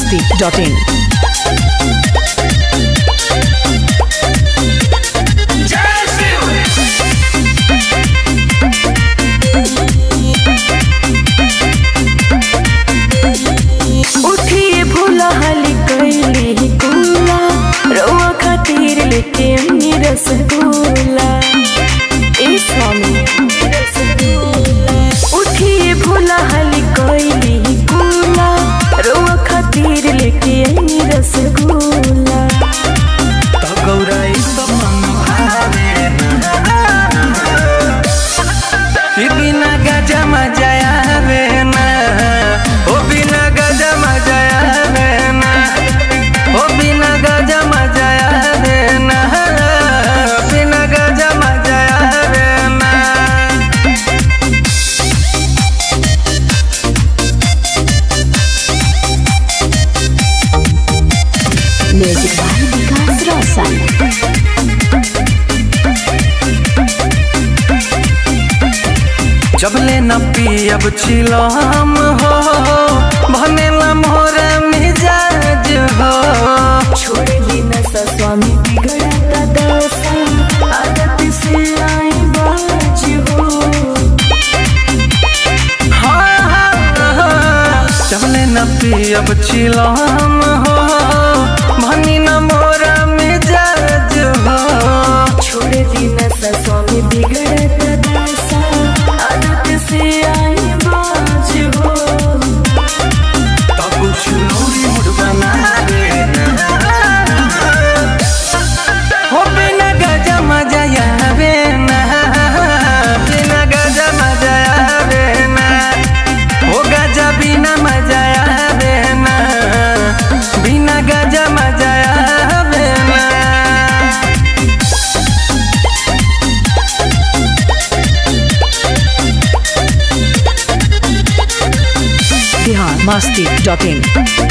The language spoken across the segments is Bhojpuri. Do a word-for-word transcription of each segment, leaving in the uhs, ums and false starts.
masti dot in. रसगुल्ला ए स्वामी उठिए भोला हली कोइली गुला रोआ खातिर लेके आई रसगुल्ला तो गौरा सब मन भावे कि बिना गजा मजा आवे ना ओ बिना गजा मजा आवे ना ओ बिना गजा मजा आवे ना म्यूजिक बाय विकास रोशन। जब ले न पियब छिलम हो भनेला मोरा मिजाज हो छोड़ दी न स्वामी बिगड़ता दशा आदत से आई बाज हो हाँ हाँ हाँ जब ले न पियब छिलम हो भनी न मोरा मिजाज हो छोड़ दी न स्वामी बिगड़ता दशा आदत से आई बाज हो तो कुछ नूरी मुड़ बना दे हो बिना गजा मजा आवे ना बिना गजा मजा आवे ना हो गजा बिना मजा आवे ना बिना गजा मजा आवे ना Bihar masti dot in.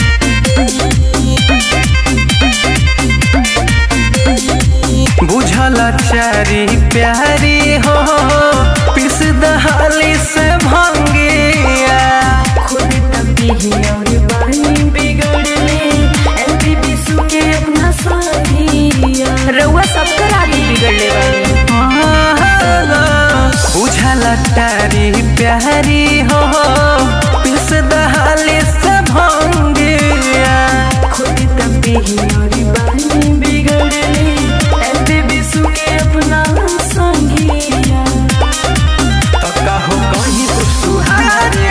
बुझला चारी प्यारी हो पिस दहाली से भंगिया खुद तभी और बानी बिगड़ले एमपी बिसु के अपना साथिया रउआ सब कराली बिगड़ले बानी बुझला चारी प्यारी हो पिस दहाली से भंगिया खुद तभी और बानी बिगड़ले एमपी बिसु के अपना संगिया तो कहो कहीं तो सुहारे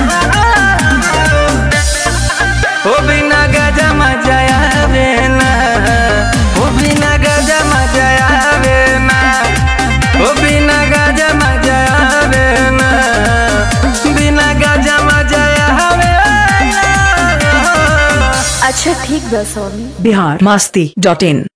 हो बिना गजा मजा आवे ना हो बिना गजा मजा आवे ना हो बिना गजा मजा आवे ना बिना गजा मजा आवे ना। अच्छा ठीक बा स्वामी। Bihar masti dot in.